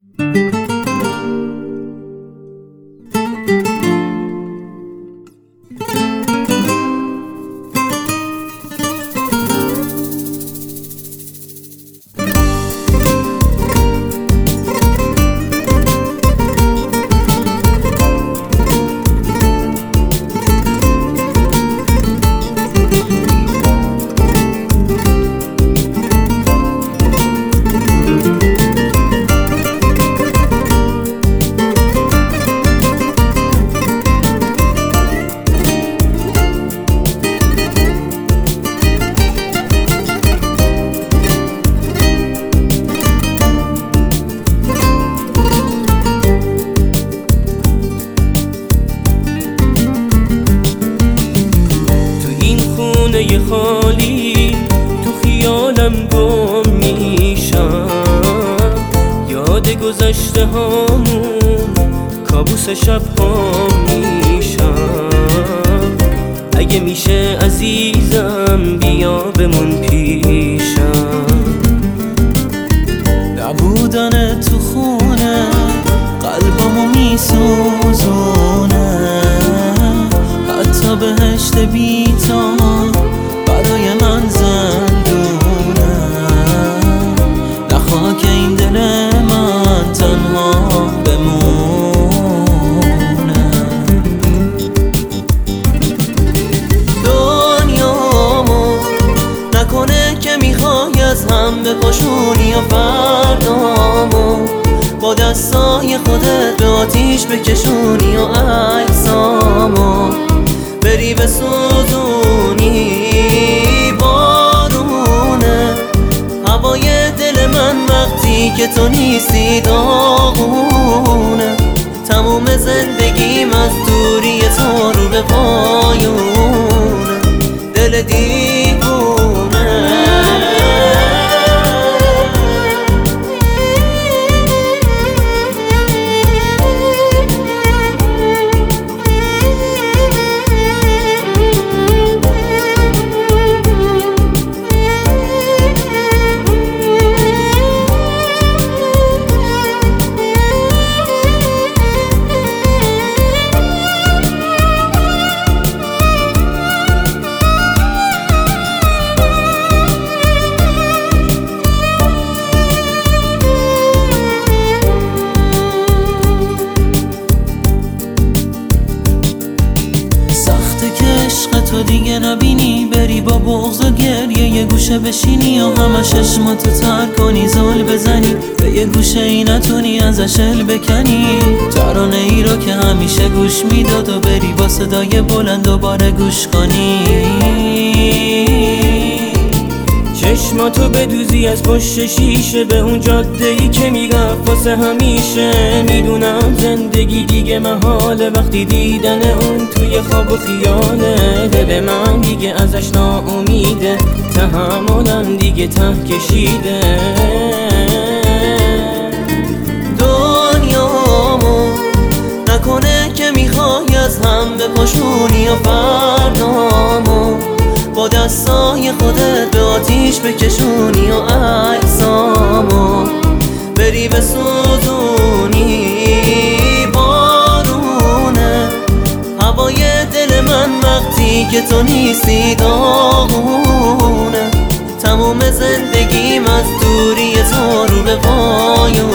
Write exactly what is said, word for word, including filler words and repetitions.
خونه خالی تو خیالم گم میشم، یاد گذشته هامون کابوس شب ها میشم. اگه میشه عزیزم بیا بمون پیشم. نبودن تو خونه قلبمو میسوزونه، حتی بهشت بی‌تا برای من زندونه. نه خاک این دل من تنها بمونه. دنیامو نکنه که میخوای از هم بپاشونی یا فردامو با دستای خودت به آتیش بکشونی و عکسامو بری بسوزونی. بارونه هوای دل من وقتی که تو نیستی داغونه. تموم زندگیم از دوری تو رو به پایونه. دل دیوونه تو دیگه نبینی، بری با بغض و گریه یه گوشه بشینی و همه چشماتو تر کنی، زل بزنی به یه گوشه ای نتونی ازش ال بکنی. ترانه ای رو که همیشه گوش میداد و بری با صدای بلند دوباره گوش کنی. چشماتو بدوزی از پشت شیشه به اون جاده ای که میرفت واسه همیشه. میدونم زندگی دیگه محاله وقتی دیدن اون توی خواب و خیاله. دل من دیگه ازش ناامیده، تحملم دیگه ته کشیده. دنیامو نکنه که میخوای از هم بپاشونی و فردامو با دستای خودت به آتیش بکشونی و عکسامو بری بسوزونی. بارونه هوای دل من وقتی که تو نیستی داغونه. تموم زندگیم از دوری تو رو به پایونه.